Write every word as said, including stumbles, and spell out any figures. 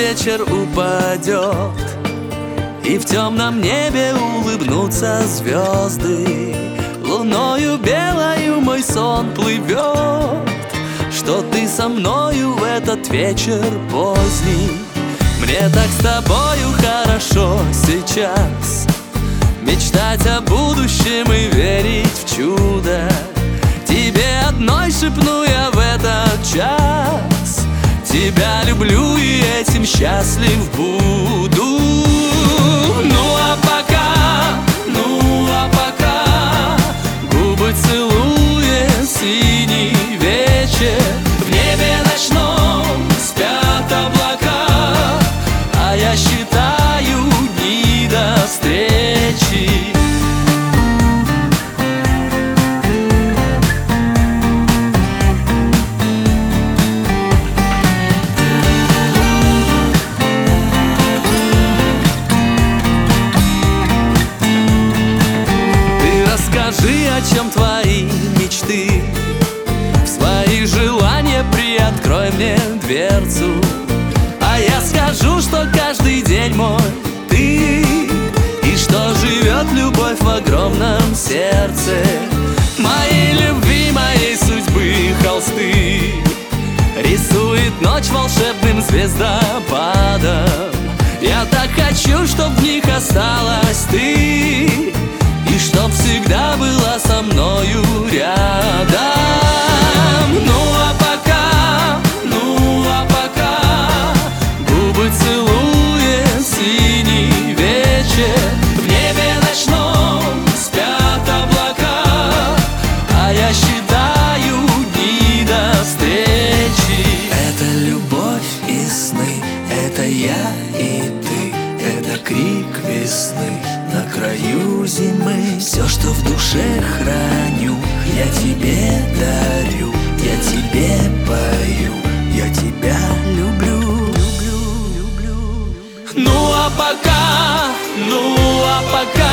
вечер упадет, и в темном небе улыбнутся звезды. Луною белою мой сон плывет, что ты со мною в этот вечер поздний. Мне так с тобою хорошо сейчас, мечтать о будущем и верить в чудо. Тебе одной шепну я в этот час: тебя люблю и этим счастлив буду. Ну а пока, ну а пока губы целуя синий вечер, в небе ночном спят облака, а я считаю дни до встречи. Скажи, о чем твои мечты, в свои желания приоткрой мне дверцу, а я скажу, что каждый день мой ты, и что живет любовь в огромном сердце. Моей любви, моей судьбы холсты рисует ночь волшебным звездопадом. Я так хочу, чтоб в них осталась ты, и чтоб всегда была со мною рядом. Ну а пока, ну а пока губы целуя синий вечер, в небе ночном спят облака, а я считаю дни до встречи. Это любовь и сны, это я и ты, это крик весны на краю зимы. Все, что в душе храню, я тебе дарю, я тебе пою, я тебя люблю, люблю, люблю. Ну а пока, ну а пока